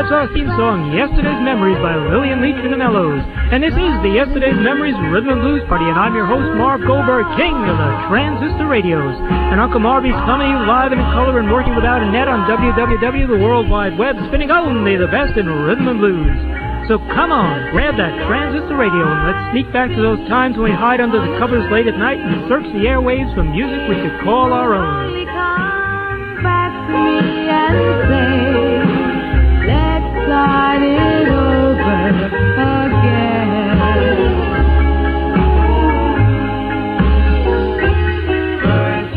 our theme song, Yesterday's Memories by Lillian Leach and the Mellows. And this is the Yesterday's Memories Rhythm and Blues Party, and I'm your host, Marv Goldberg, king of the transistor radios. And Uncle Marvy's coming live and in color and working without a net on WWW, the World Wide Web, spinning only the best in rhythm and blues. So come on, grab that transistor radio and let's sneak back to those times when we hide under the covers late at night and search the airwaves for music we could call our own. Come back to me and say, let's start it over again. First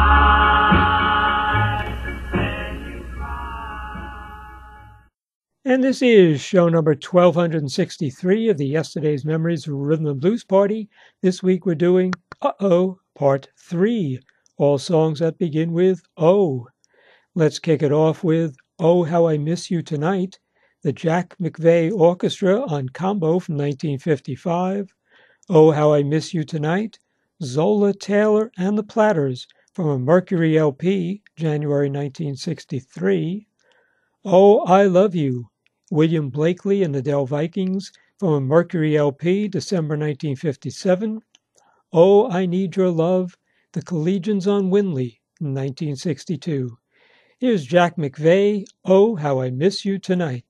July, then you cry. And this is show number 1263 of the Yesterday's Memories Rhythm and Blues Party. This week we're doing Uh-Oh, Part 3. All songs that begin with O. Let's kick it off with Oh, How I Miss You Tonight, the Jack McVeigh Orchestra on combo from 1955. Oh, How I Miss You Tonight, Zola Taylor and the Platters from a Mercury LP, January 1963. Oh, I Love You, William Blakely and the Dell Vikings from a Mercury LP, December 1957. Oh, I Need Your Love, the Collegians on Winley, 1962. Here's Jack McVeigh, Oh, How I Miss You Tonight.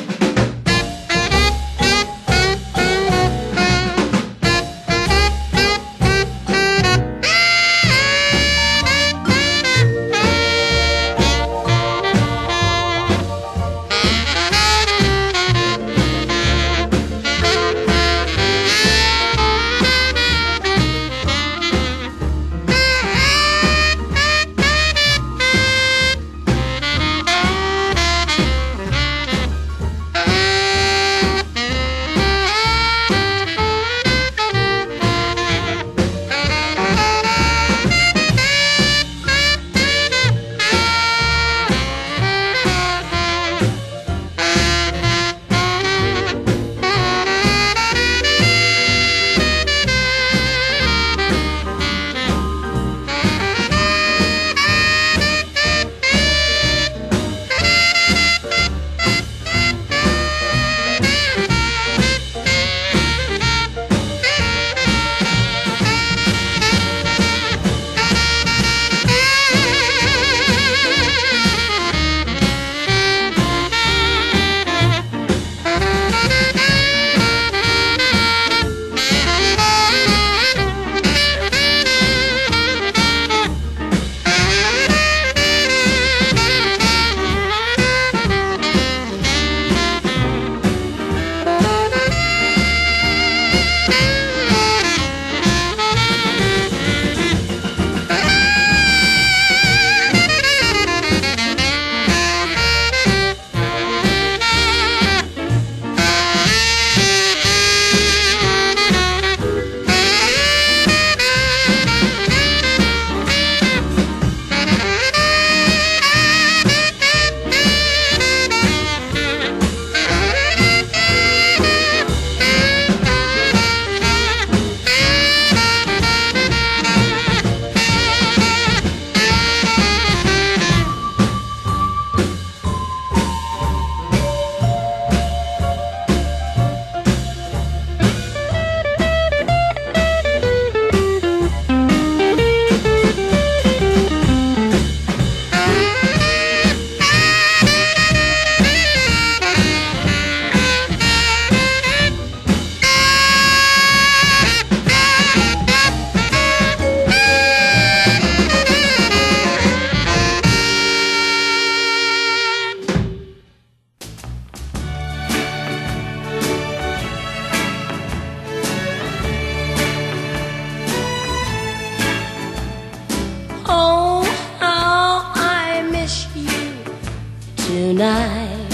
tonight.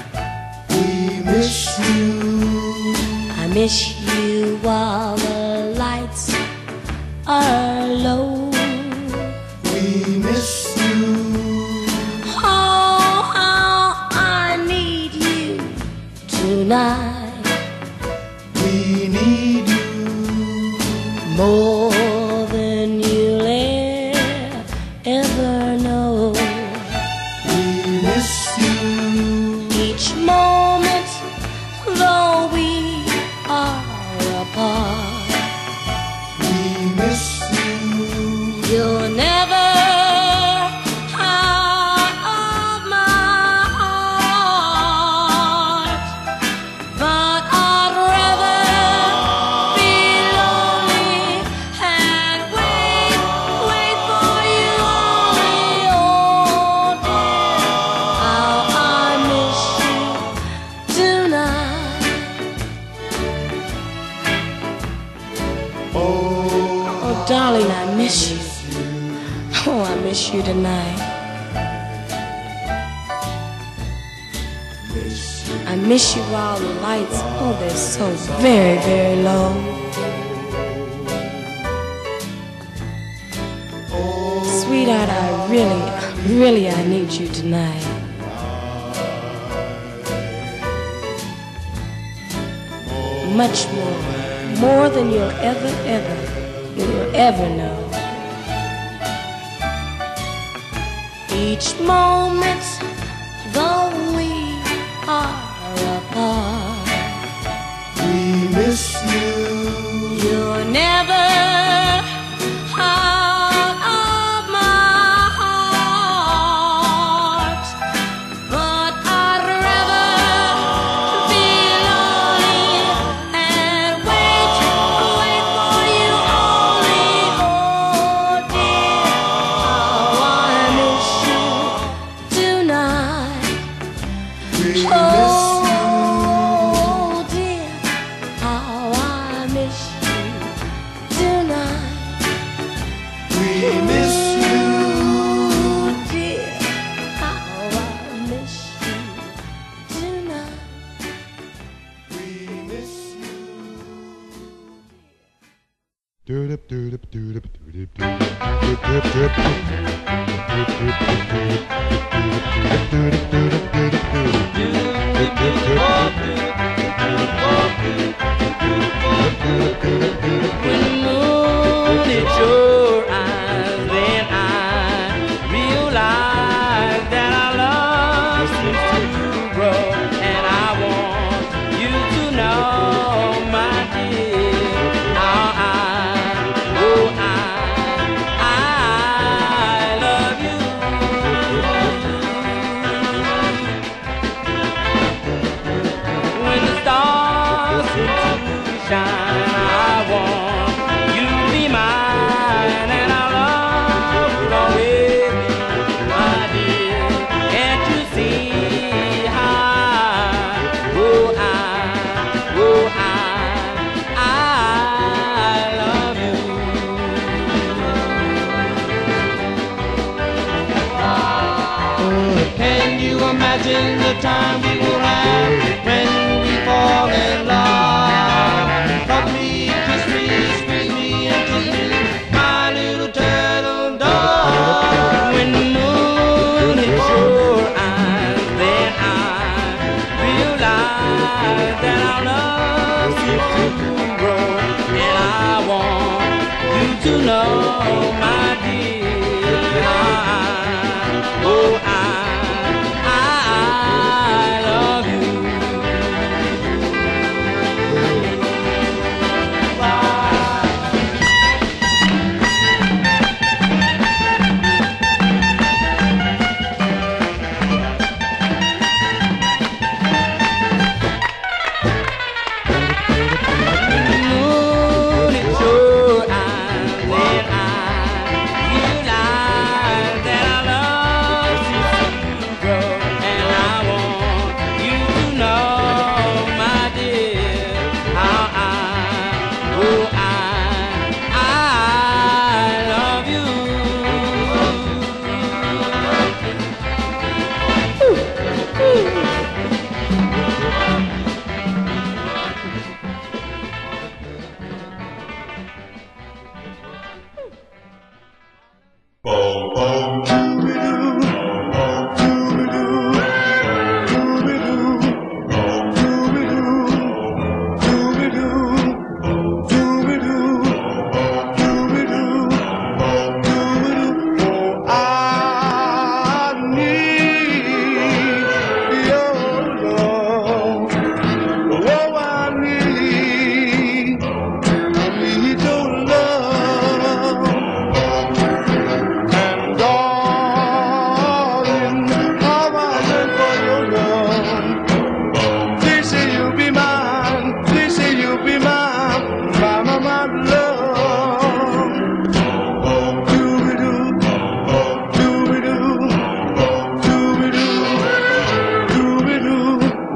We miss you. I miss you while the lights are low. We miss you. Oh, how I need you tonight. We need you more than you'll ever know. We miss you each morning. Oh, darling, I miss you. Oh, I miss you tonight. I miss you while the lights, oh, they're so very, very low. Sweetheart, I need you tonight. Much more than you'll ever know. Each moment, though we are apart, we miss you. you're never out of my heart. But I'd rather be lonely and wait for you only. Oh dear, how I miss you tonight. We miss Oh dear, how I miss you tonight. We miss you. Dear, how I miss you tonight. We miss you. When the moon hits your eyes, then I realize that our love seems to grow. And I want you to know, my dear, how I love you. When the stars seem to shine, I want you to be mine, and our love will always be, my dear. Can't you see how I love you? Can you imagine the time we will have when we fall in love? Hug me, kiss me, squeeze me, and kiss me, my little turtle dove. When the moon hits your eyes, then I realize that our love seems to grow. And I want you to know, my dear, I love you. Moon hits your eyes, then I realize that our love seems to grow. And I want you to know, my dear, how I love you. I need your love. Oh, I need your love. And darling, how I yearn for your love. Please say you'll be mine. Please say you'll be mine. My love. Do-be-doo, do-be-doo, do-be-doo, do-be-doo,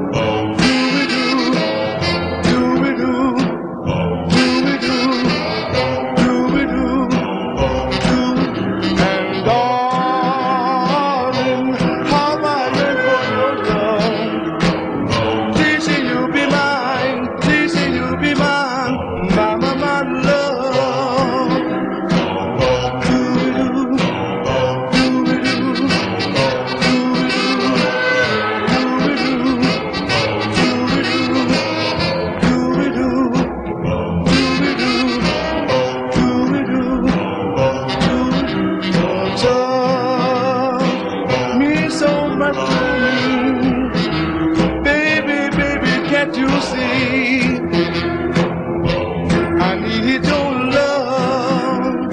do-be-doo, do-be-doo, do-be-doo. I need your love.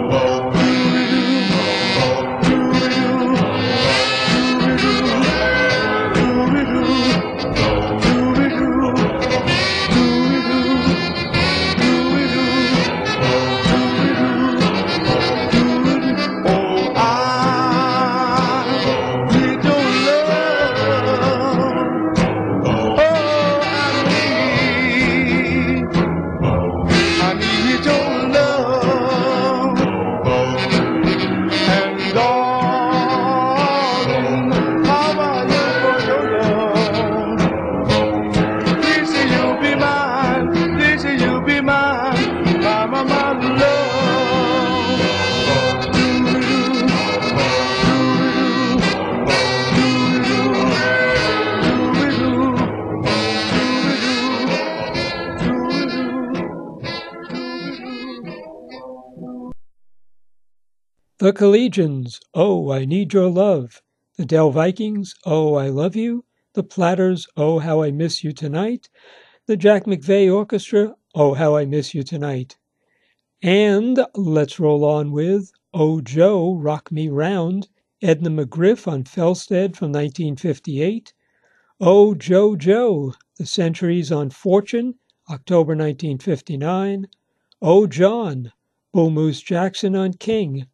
The Collegians, Oh, I Need Your Love. The Dell Vikings, Oh, I Love You. The Platters, Oh, How I Miss You Tonight. The Jack McVeigh Orchestra, Oh, How I Miss You Tonight. And let's roll on with Oh, Joe, Rock Me Round. Edna McGriff on Felstead from 1958. Oh, Joe, Joe, The Centuries on Fortune, October 1959. Oh, John, Bull Moose Jackson on King,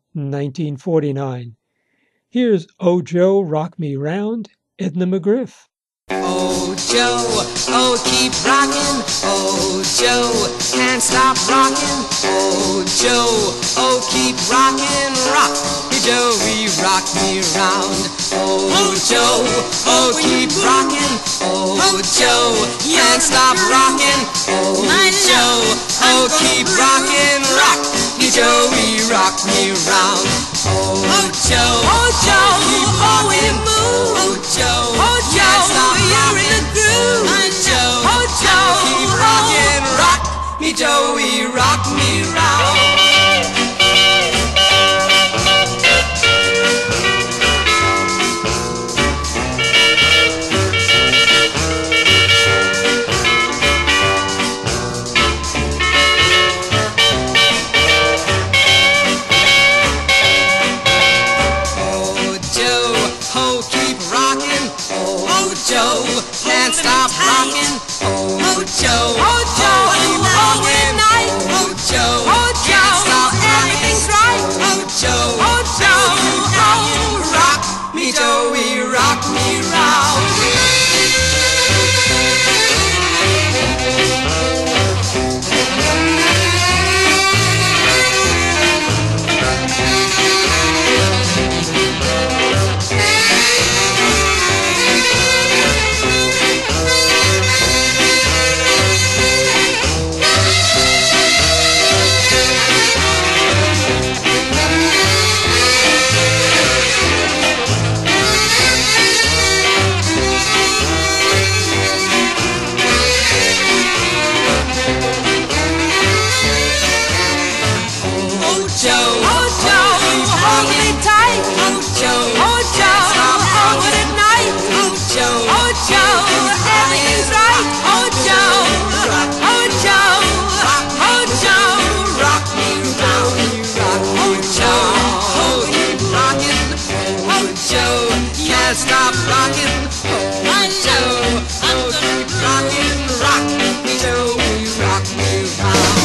1949. Here's Oh Joe, Rock Me Round, Edna McGriff. Oh Joe, oh keep rockin', oh Joe, can't stop rockin', oh Joe, oh keep rockin', rock me Joey, rock me round, oh Joe, oh keep rockin', oh Joe, can't stop rockin', oh Joe, oh keep rockin', rock me Joey, rock me round, oh Joe, oh we move, oh Joe, can't stop you're in the groove, oh Joe, keep rockin', rock me Joey, rock me round. Joe, can't stop rockin', oh Joe, keep rockin', oh Joe, can't stop everything's right, oh Joe, keep rockin', rock me Joey, rock me round. Stop rockin', oh Joe, oh keep rockin', rock me Joe, rock me round.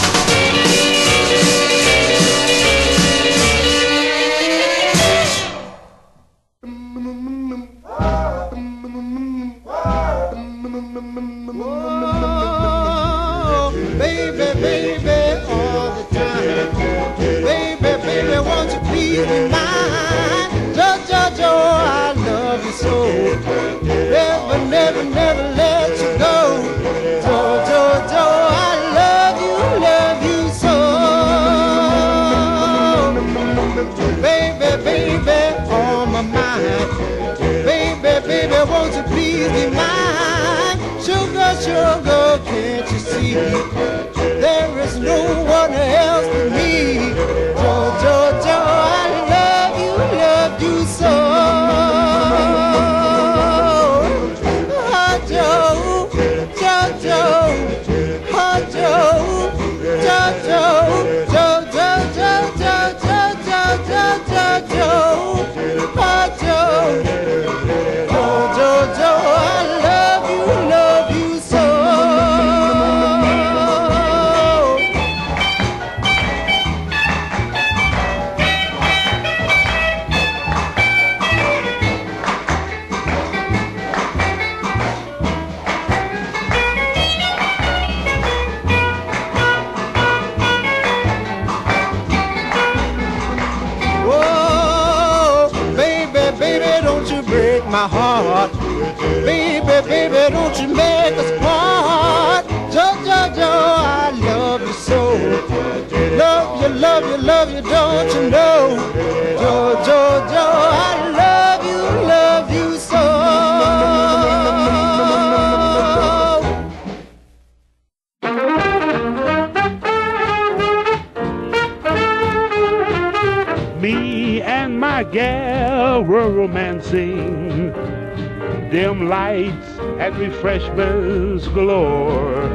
Oh, baby, baby, all the time. Baby, baby, won't you please be mine? Joe, I love you so. Never, never, never let you go. Joe, I love you so. Baby, on my mind. Baby, won't you please be mine? Sugar, can't you see? There is no one else but me. Joe, I love you so. Joe, my heart. Baby, baby, don't you make us part. Joe, I love you so. Love you, love you, love you, don't you know? Joe, I love you so. Me and my gal were romancing, dim lights and refreshments galore.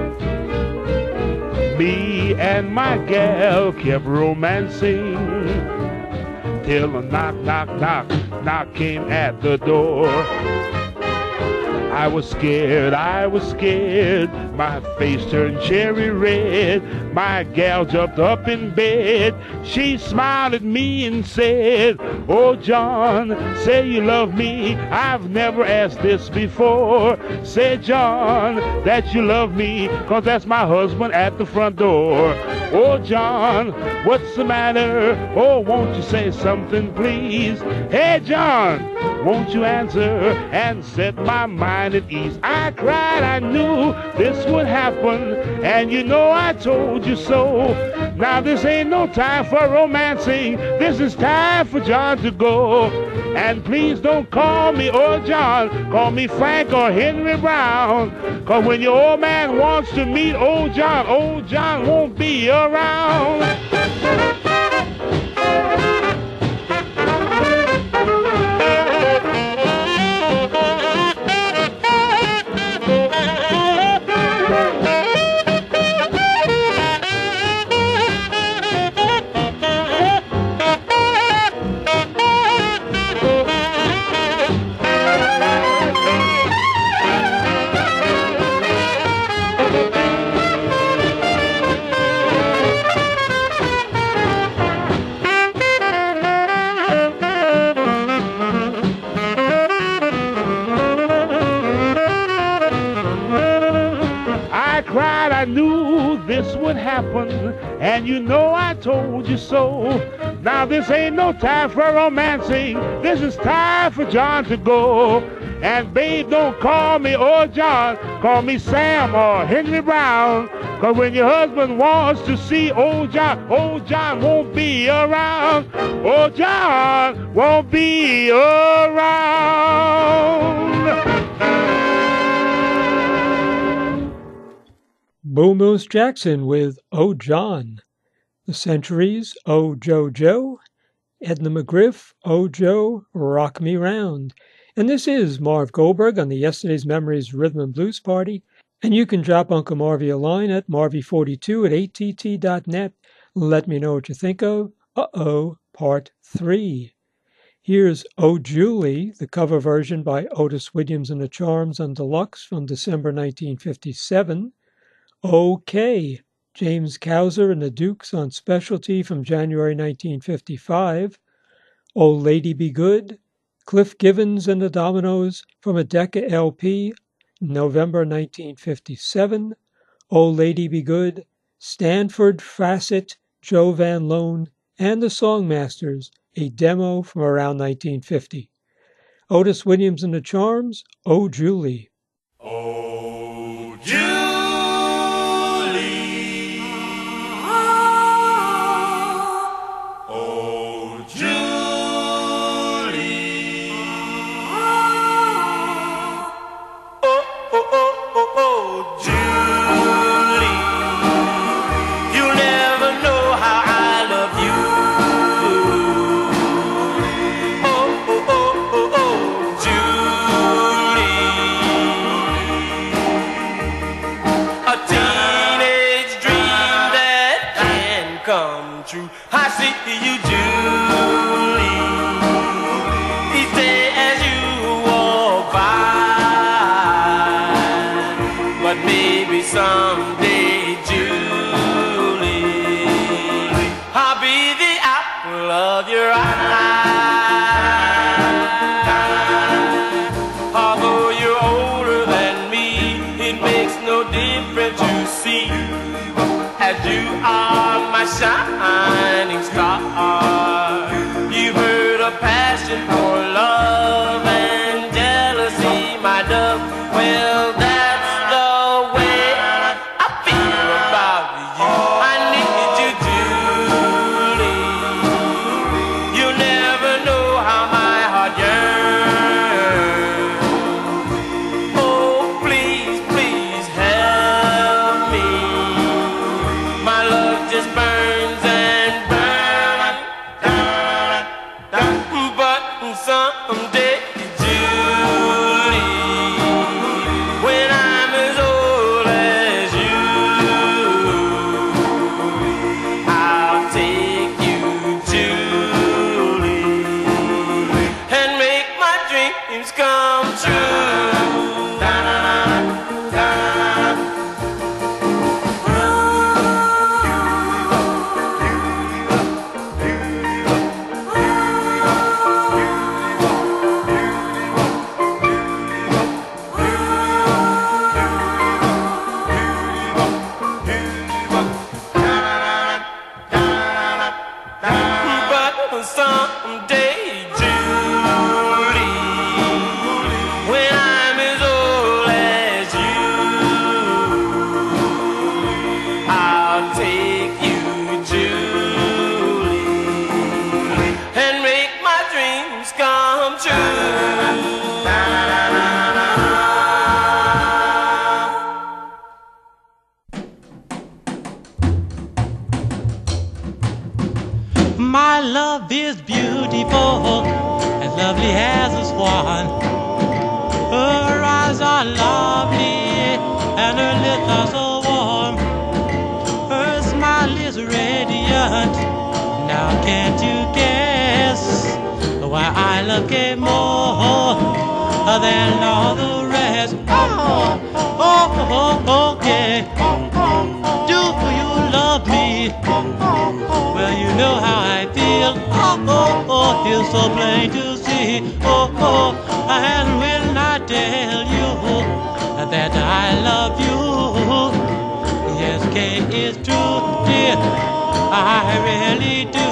Me and my gal kept romancing till a knock came at the door. I was scared, my face turned cherry red. My gal jumped up in bed, she smiled at me and said, "Oh John, say you love me, I've never asked this before. Say John, that you love me, 'cause that's my husband at the front door. Oh John, what's the matter? Oh, won't you say something please? Hey John, won't you answer and set my mind at ease?" I cried, I knew this would happen, and you know I told you so. Now this ain't no time for romancing, this is time for John to go. And please don't call me old John, call me Frank or Henry Brown, 'cause when your old man wants to meet old John won't be around. I knew this would happen, and you know I told you so. Now this ain't no time for romancing, this is time for John to go. And babe, don't call me old John, call me Sam or Henry Brown, 'cause when your husband wants to see old John won't be around. Old John won't be around. Bull Moose Jackson with Oh John. The Centuries, Oh Joe. Edna McGriff, Oh Joe, Rock Me Round. And this is Marv Goldberg on the Yesterday's Memories Rhythm and Blues Party. And you can drop Uncle Marvy a line at marvy42@att.net. Let me know what you think of Part 3. Here's Oh Julie, the cover version by Otis Williams and the Charms on Deluxe from December 1957. OK, James Cowser and the Dukes on Specialty from January 1955. Oh Lady Be Good, Cliff Givens and the Dominoes from a Decca LP, November 1957. Oh Lady Be Good, Stanford Fassett, Joe Van Loan, and the Songmasters, a demo from around 1950. Otis Williams and the Charms, Oh Julie. Oh Julie. Someday, Julie, I'll be the apple of your eye. Although you're older than me, it makes no difference, you see, as you are my shining star. You've heard a passion for love and jealousy. just burns and burns. But someday, Julie, when I'm as old as you, I'll take you, Julie, and make my dreams come true. But someday, Julie, when I'm as old as you, I'll take you, Julie, and make my dreams come true. My love is beautiful, as lovely as a swan. Her eyes are lovely, and her lips are so warm. Her smile is radiant. Now can't you guess why I love her more than all the rest? Yeah. Do you love me? Well, you know how I feel. It's so plain to see. And when I tell you that I love you, yes, Kate, it's true, dear, I really do.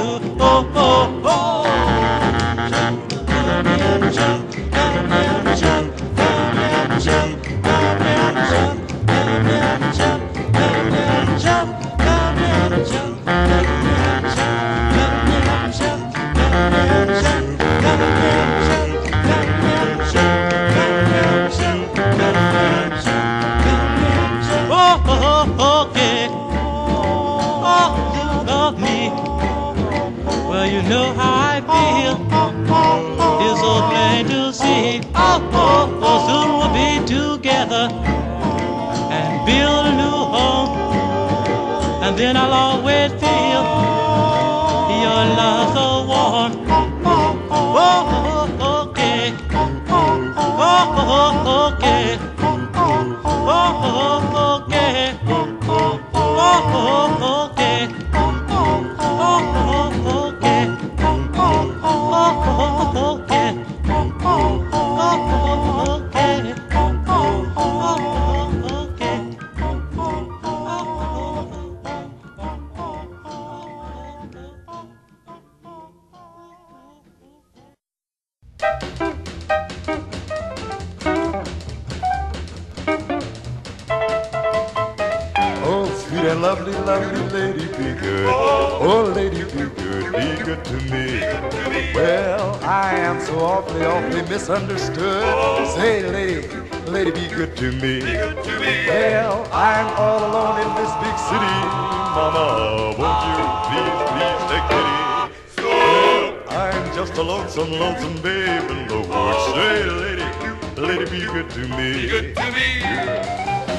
Okay. Oh, you love me. Well, you know how I feel. It's so plain to see. Soon we'll be together and build a new home. And then I'll always feel your love so warm. Okay. Okay. Sweet and lovely, lovely lady, be good. Oh, lady, be good to me. Well, I am so awfully, awfully misunderstood. Say, lady, be good to me. Well, I'm all alone in this big city. Mama, won't you please take pity? I'm just a lonesome, lonesome babe in the woods. Say, lady, be good to me. Be good to me. Yeah.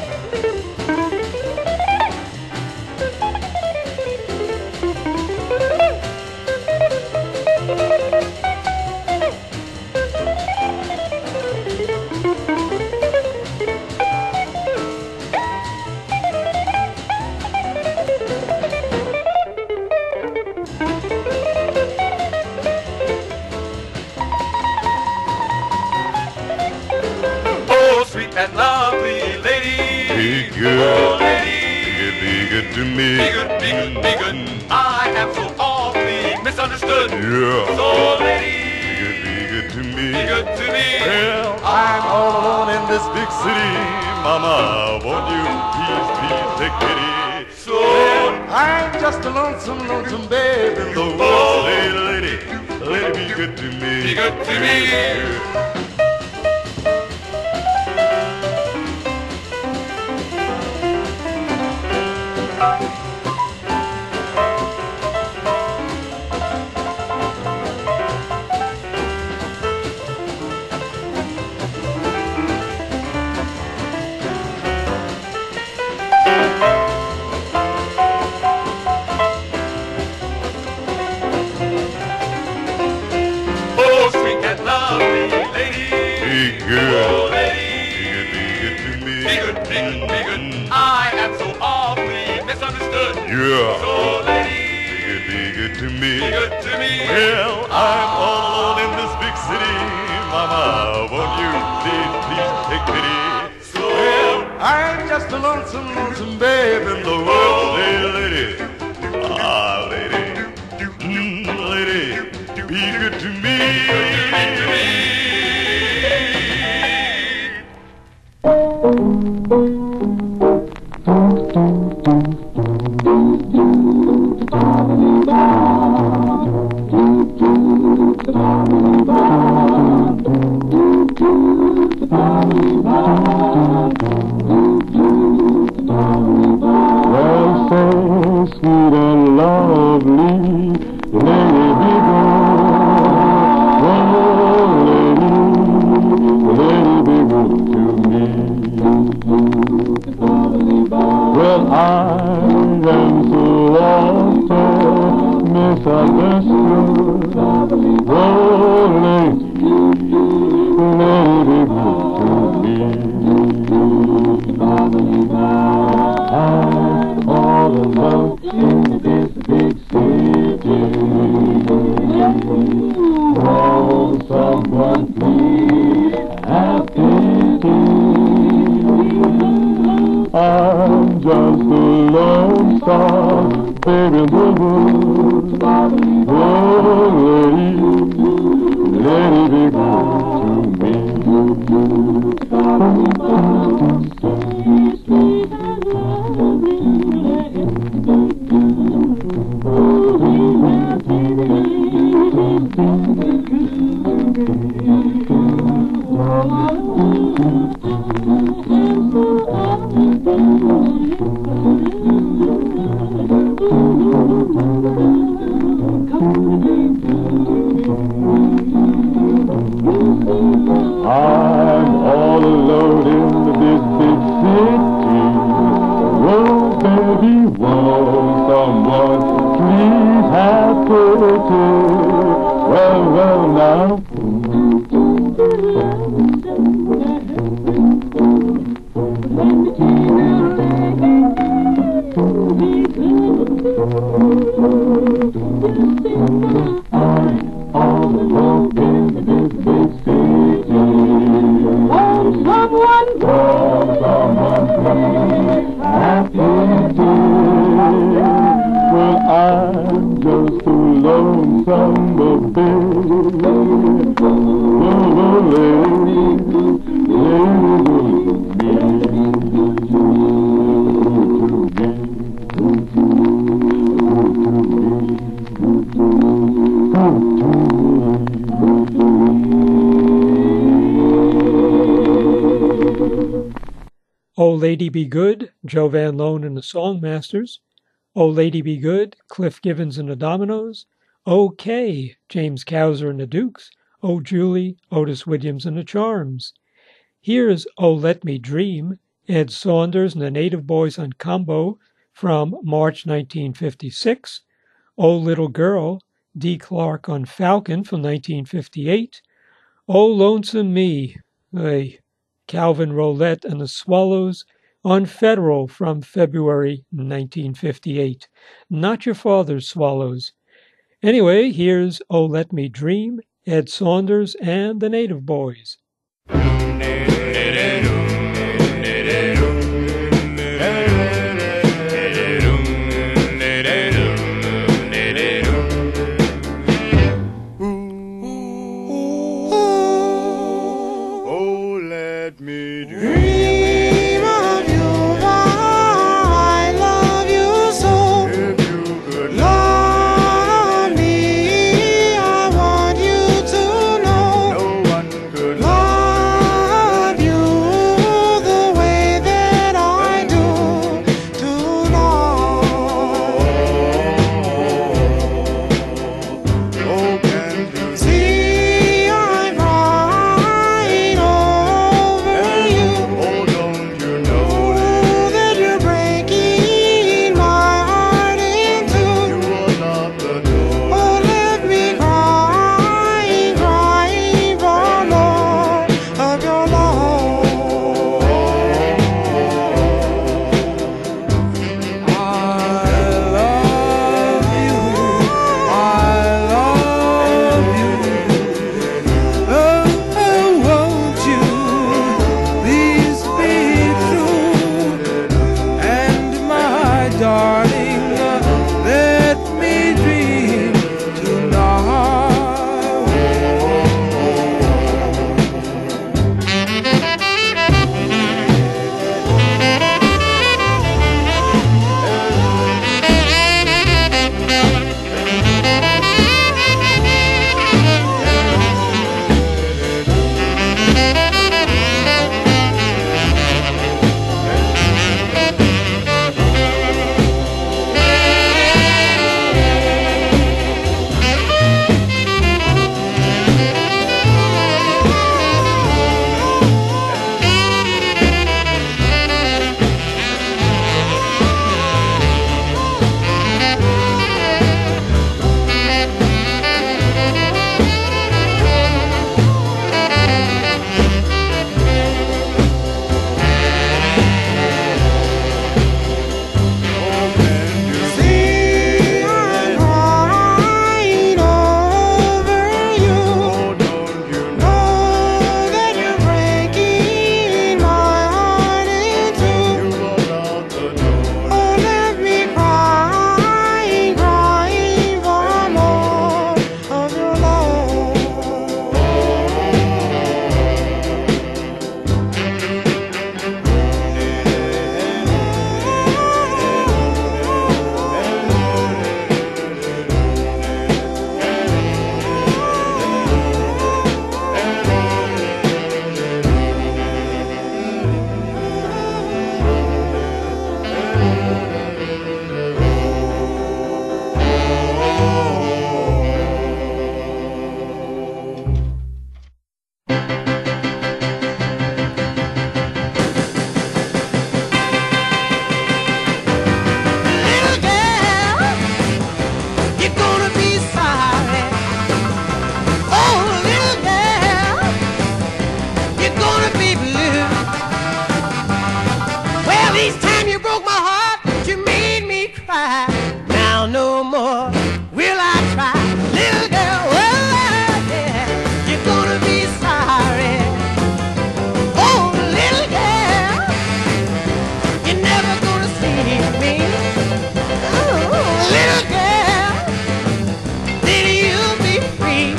And lovely lady, be good, oh lady, be good to me. Be good. I am so awfully misunderstood. Yeah. So lady, be good to me. Be good to me. Well, I'm all alone in this big city. Mama, won't you please take pity? So I'm just a lonesome, lonesome babe in the woods. Lady, be good to me. Be good to me. sure. Be good to me. Well, I'm all alone in this big city. Mama, won't you please take pity? Well, I'm just a lonesome babe in the world. Lady, lady, be good to me. Well, so sweet and lovely, lady, be good. Oh, lady, be good to me. Well, I am so often misunderstood. Oh, lady, be good to me. I'm all alone in this big city. Oh, someone please have pity. I'm just a lone star, baby in the woods. Oh, lady, be good to me. I'm all alone in this big city. Oh, baby, won't someone please have pity? Well, now. I'm just too lonesome, but baby, Oh Lady Be Good, Joe Van Loan and the Songmasters. Oh Lady Be Good, Cliff Givens and the Dominoes. OK, James Cowser and the Dukes. Oh Julie, Otis Williams and the Charms. Here's Oh Let Me Dream, Ed Saunders and the Native Boys on Combo from March 1956. Oh Little Girl, Dee Clark on Falcon from 1958. Oh Lonesome Me, Calvin Roulette and the Swallows on Federal from February 1958. Not Your Father's Swallows. Anyway, here's Oh Let Me Dream, Ed Saunders and the Native Boys. more will I try. Little girl, oh yeah, you're gonna be sorry. Oh, little girl, you're never gonna see me. Oh, little girl, then you'll be free.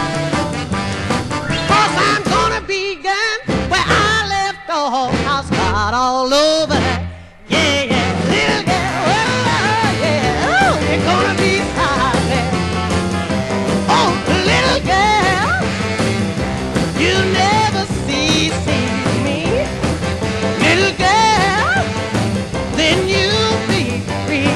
'Cause I'm gonna begin where I left off. I'll start all over. Yeah, yeah, little girl, oh yeah, oh, you're gonna be sorry. Oh, little girl, you never see me. Little girl, then you'll be free.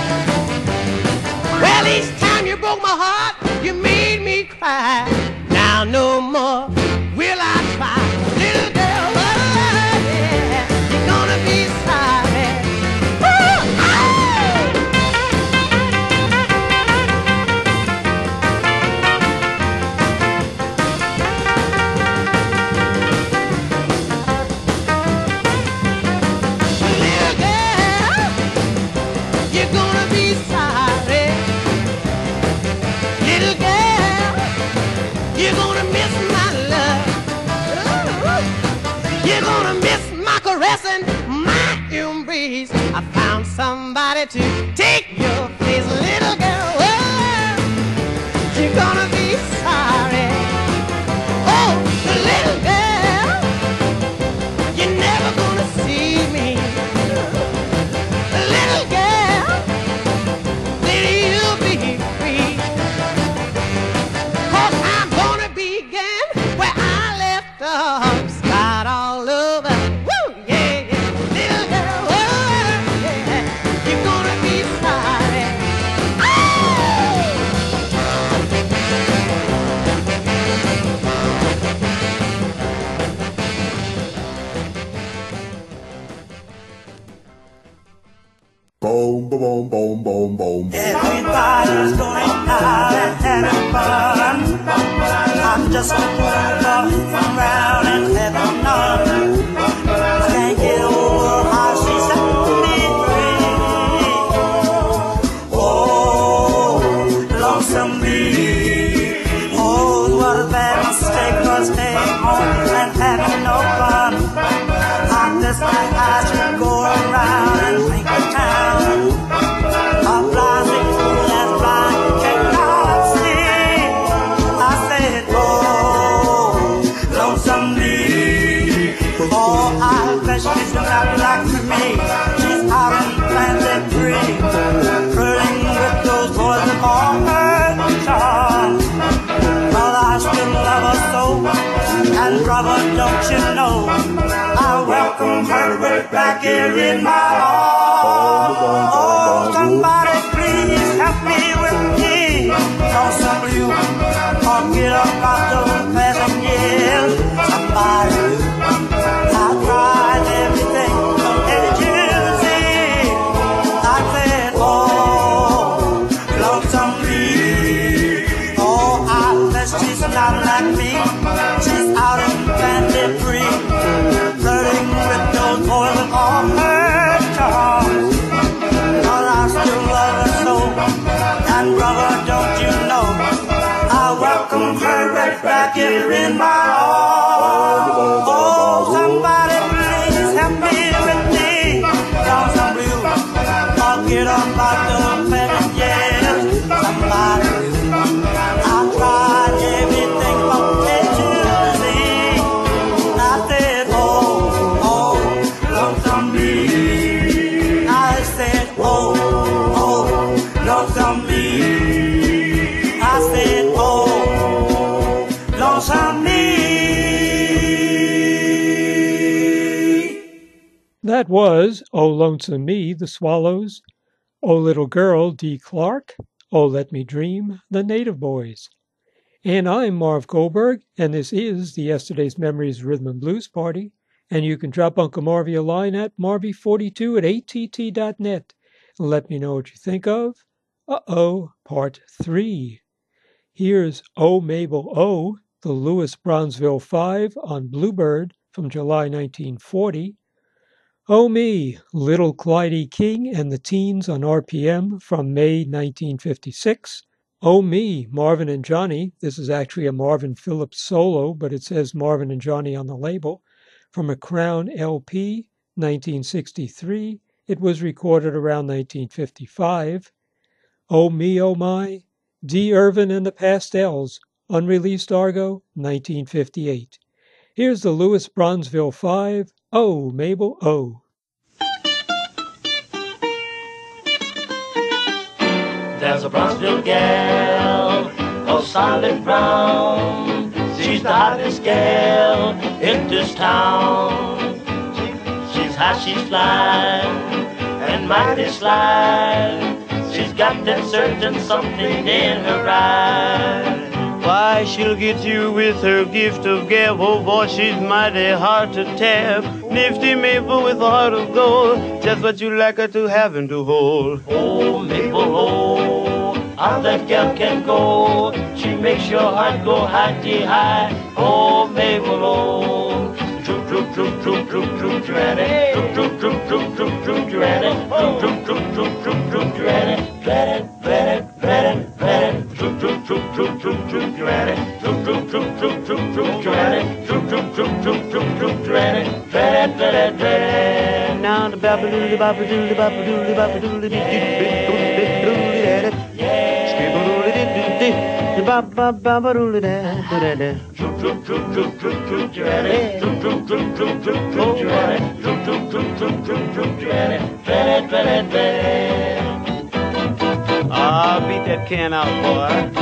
Well, each time you broke my heart, you made me cry. Now no more will I try. Little girl, oh yeah, you're gonna be sorry. Ooh, little girl, you're gonna be sorry. Little girl, you're gonna miss my love. Ooh, you're gonna miss my caressing, my embrace. I found somebody to take your place. Little girl, oh, you're gonna be sorry. Oh, little girl, you're never gonna see me. Little girl, then you'll be free. 'Cause I'm gonna begin where I left off. Start all over. Woo, yeah, yeah. Little girl, oh, yeah. You're gonna be sorry. Boom, boom, boom, boom, boom. Everybody's going out and having fun. I'm just a fool for around and having none. Can't get over how she set me free. Oh, lonesome me. Oh, what a bad mistake for staying home and having no fun. I just think I should go around and think of town. A blinding fool that's blind cannot see. I said, oh, lonesome me. Oh, I bet she's not like me. She's out in Planet 3, flirting with those boys that call her Charm. But I still love her so, and brother, don't you know, I welcome her right back here in my arms. Oh, somebody please help me with me. Lonesome blue, forget about those pleasant years. Somebody, I tried everything from A to Z. I said, oh, lonesome me. Oh, I bet she's not like me. She's out in Bandit 3, flirting with those boys with all her charms. But I still love her so, and brother, don't you know, I welcome her right back here in my arms. Oh, somebody please help me with me. Lonesome blue, forget about the pleasant years. Somebody, I tried everything from A to Z. I said, oh, lonesome me. I said, oh, lonesome me. I said, oh, lonesome me. That was Oh Lonesome Me, The Swallows, Oh Little Girl, Dee Clark, Oh Let Me Dream, The Native Boys. And I'm Marv Goldberg, and this is the Yesterday's Memories Rhythm and Blues Party, and you can drop Uncle Marvy a line at marvy42@att.net and let me know what you think of Uh-Oh, Part 3. Here's Oh Mabel Oh, the Louis Bronzeville 5 on Bluebird from July 1940, Oh Me, Little Clyde King and the Teens on RPM from May 1956. Oh Me, Marvin and Johnny. This is actually a Marvin Phillips solo, but it says Marvin and Johnny on the label. From a Crown LP, 1963. It was recorded around 1955. Oh Me, Oh My, D. Irvin and the Pastels, unreleased Argo, 1958. Here's the Louis Bronzeville 5, Oh, Mabel, Oh. There's a Bronzeville gal, oh solid brown. She's the hottest gal in this town. She's high, she's fly, and mighty sly. She's got that certain something in her eye. Why, she'll get you with her gift of gab. Oh boy, she's mighty hard to tap. Nifty Mabel with a heart of gold, just what you like her to have and to hold. Oh, Mabel, oh, how that gal can go. She makes your heart go high-de-high. Oh, Mabel, oh. Troop, troop, troop, troop, troop, troop, Granny. Troop, troop, troop, troop, troop, troop, Granny. Troop, troop, troop, troop, troop, troop, Granny. Granny, Granny, Granny, Granny. Troop, troop, troop, troop, troop, troop, Granny. Troop, troop, troop, troop, troop, troop, Granny. Troop, troop, troop, troop, troop, troop, Granny. Granny, Granny, Granny. Now the babadoodly, babadoodly, babadoodly, babadoodly, Troop, troop, troop, troop, troop, troop, Granny. Troop, troop, troop, troop, troop, troop, Granny. Troop, troop, troop, troop, troop, troop, Granny. Granny, Granny, Granny. Ah, beat that can out, boy.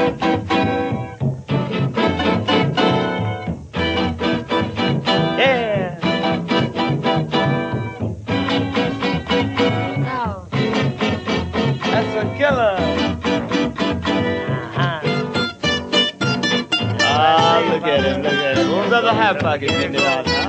Yeah. That's a killer. Ah, look at him, look at him. What was the half pocket getting it out now?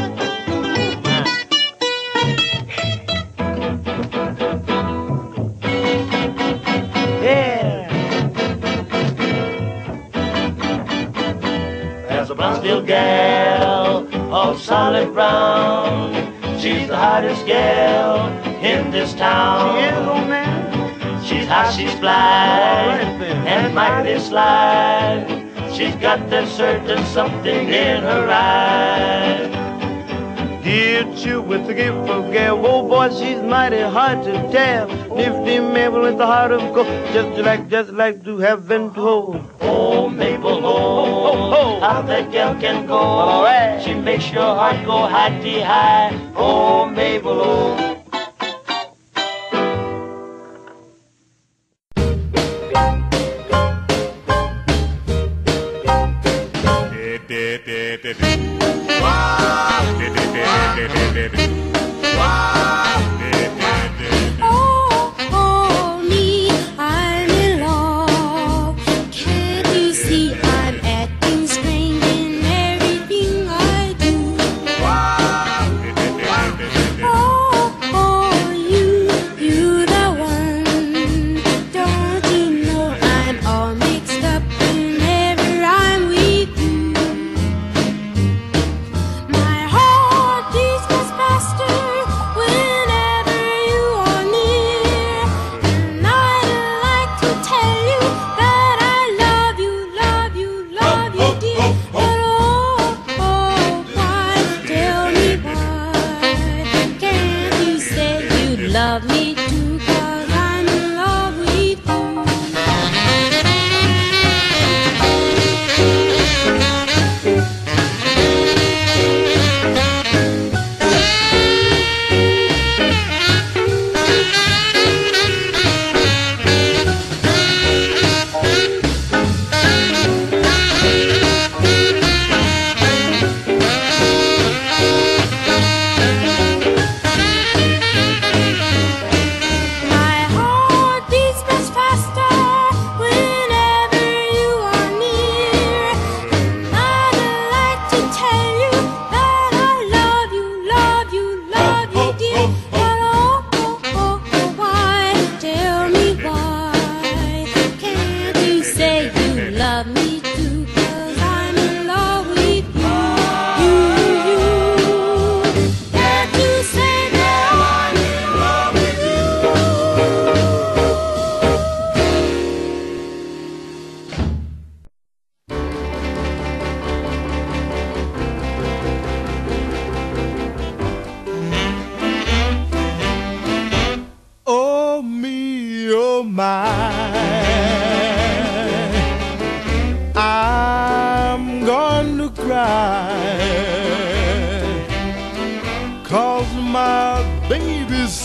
Bronzeville gal of solid brown. She's the hottest gal in this town. She is, old man. She's high, she's fly, and mighty sly. She's got that certain something in her eye. Get you with the gift of gab. Oh boy, she's mighty hard to tap. Nifty Mabel with the heart of gold, just like to have and to hold. Oh, Mabel, oh, how that gal can go. All right. She makes your heart go high-de-high. Oh, Mabel, oh. Oh, me, I'm in love. Can't you see I'm acting strange in everything I do? Oh,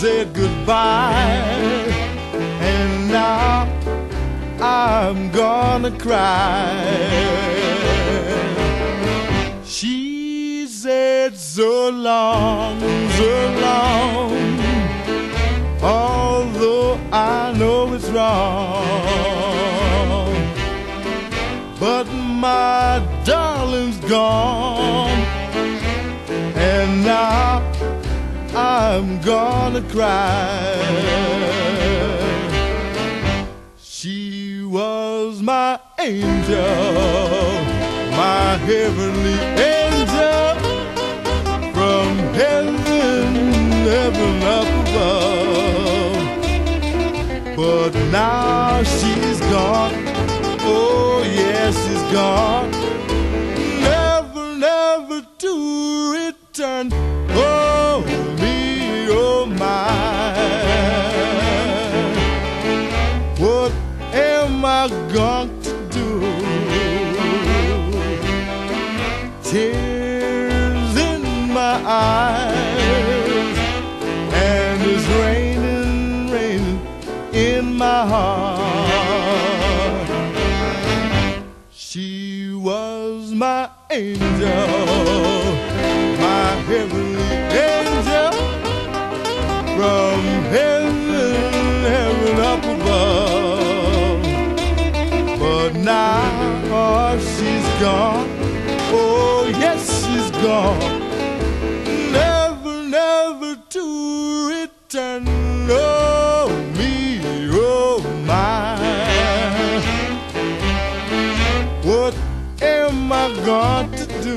said goodbye, and now I'm gonna cry. She said so long, although I know it's wrong. But my darling's gone, and now I'm gonna cry. She was my angel, my heavenly angel, from heaven, heaven up above. But now she's gone, oh yes, she's gone, never, never to return. Oh me, oh my, what am I going to do? Tears in my eyes, and it's raining, raining in my heart. She was my angel, my heavenly angel, from heaven, heaven up above. But now she's gone, oh yes, she's gone, never, never to return. Oh me, oh my, what am I going to do?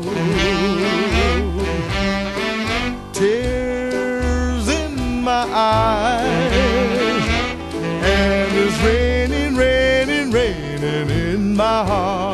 Tears in my eyes, and it's raining, raining, raining in my heart.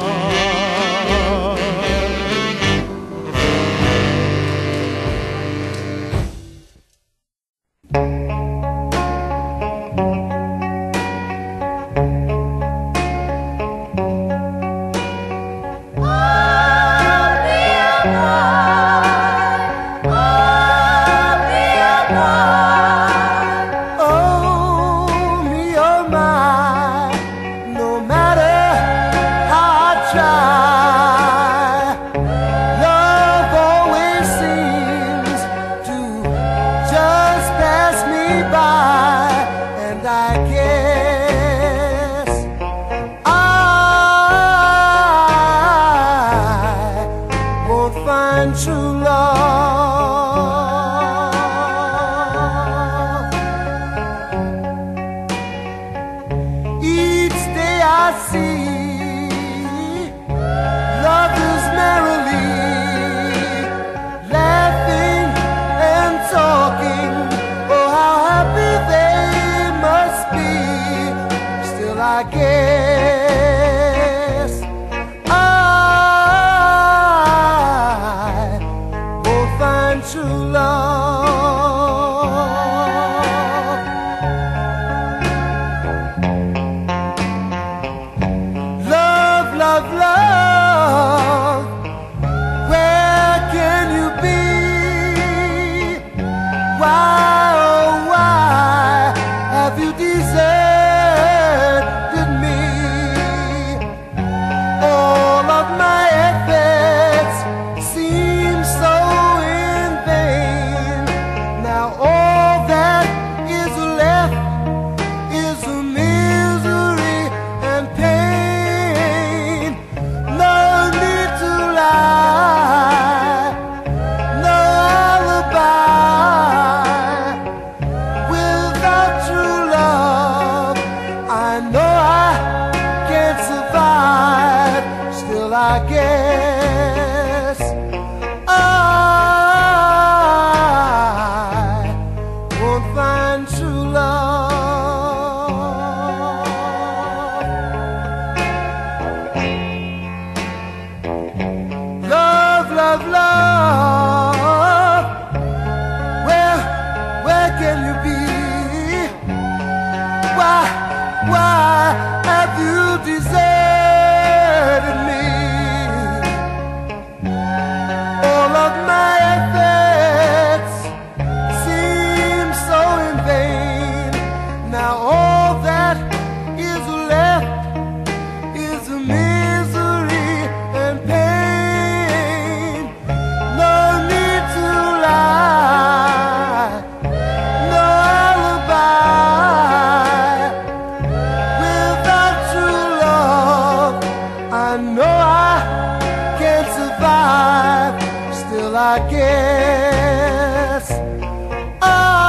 I know I can't survive, still I guess I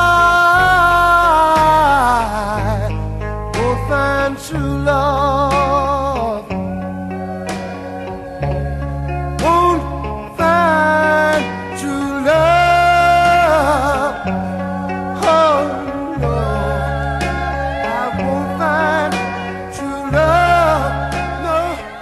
will find true love. Won't find true love. Oh no, I won't find true love. No,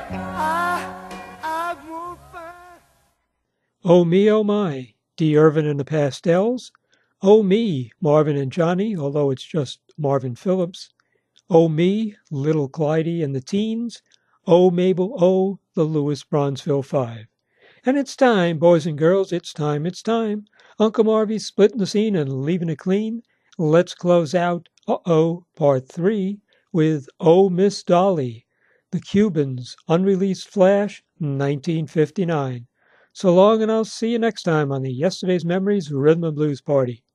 I won't find. Oh Me, Oh My, D. Irvin and the Pastels. Oh Me, Marvin and Johnny, although it's just Marvin Phillips. Oh Me, Little Clyde and the Teens. Oh Mabel, Oh, the Louis Bronzeville Five. And it's time, boys and girls, it's time, it's time. Uncle Marvy's splitting the scene and leaving it clean. Let's close out Uh-Oh, Part 3 with Oh Miss Dolly, The Cubans, unreleased flash, 1959. So long, and I'll see you next time on the Yesterday's Memories Rhythm and Blues Party.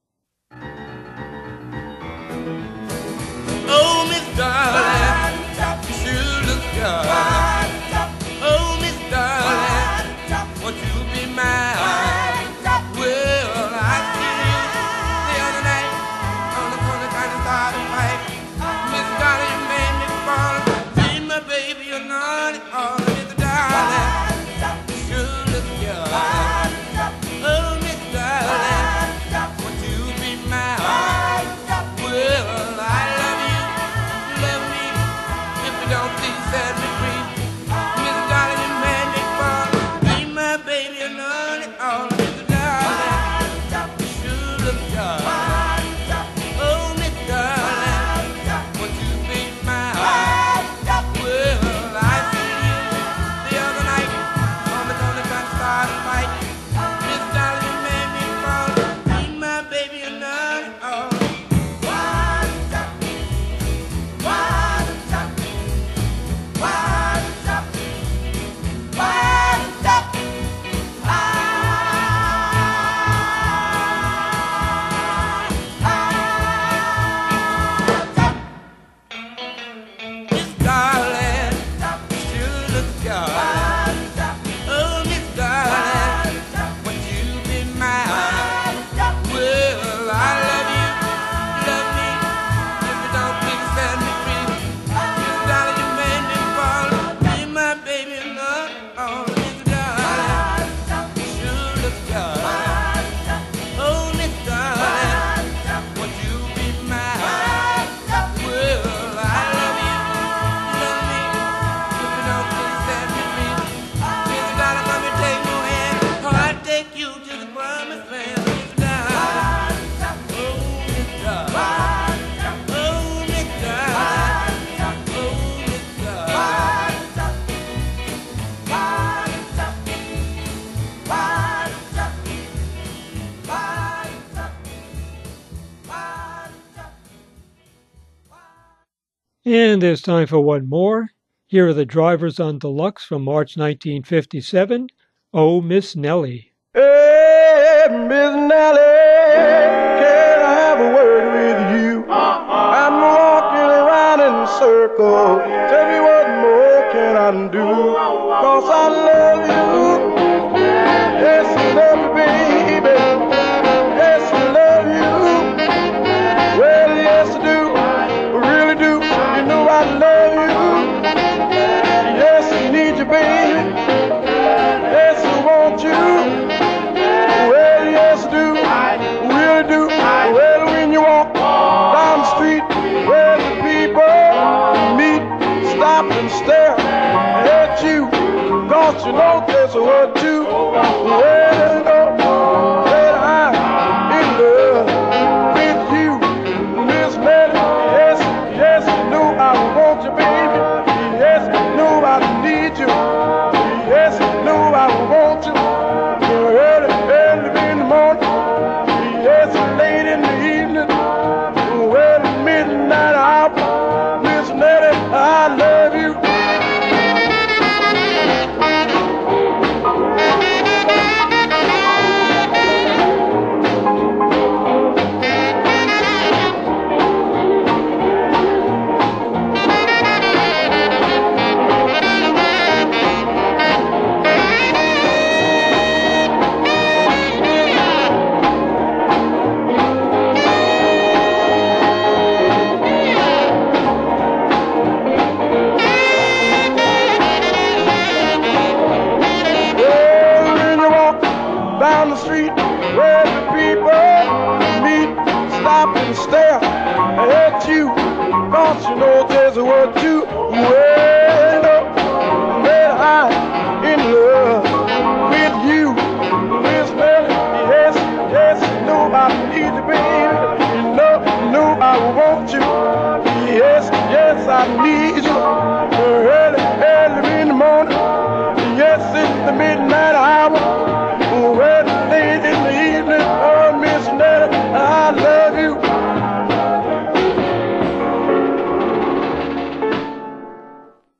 Oh, Miss Darling, you sure look good. Oh, Miss Darling, won't you be mine? Well, I see you the other night on the corner trying to start a fight. Miss Darling, you made me fall. See my baby, you're naughty, oh, Miss Darling, you sure look good. Oh, Miss Darling, won't you be mine? Well, I love you, love me. If you don't, please set me free. Miss Darling, you made me fall. Be my baby, you know it all. Miss Darling, you sure look good. Oh, Miss Darling, won't you be mine? Well, I see you the other night on the corner trying to start a fight. Miss Darling, you made me fall. Be my baby, you know it all. Miss Darling, you sure look good. Oh, Miss Darling, won't you be mine? Well, I love you, love me. If you don't, please set me free. Miss Darling, you made me fall. Be my baby, love. Oh, Miss Darling, you sure look good. Oh, Miss Darling, won't you be mine? Well, I love you, love me. If you don't, please set me free. Miss Darling, let me take your hand. Oh, I'll take you to the promised land. Miss Darling, oh, Miss Darling, oh, Miss Darling, oh, Miss And there's time for one more. Here are the Drivers on Deluxe from March 1957. Oh, Miss Nellie. Hey, Miss Nellie, can I have a word with you? I'm walking around in circles. Tell me what more can I do? 'Cause I love you. Yes, I love you, baby. Yes, I love you. Well, yes, I do. I really do. You know I love you. Yes, I need you, baby. Yes, I want you. Well, yes, I do. Really do. Well, when you walk down the street where the people meet, stop and stare at you. 'Cause you know just what you. Well,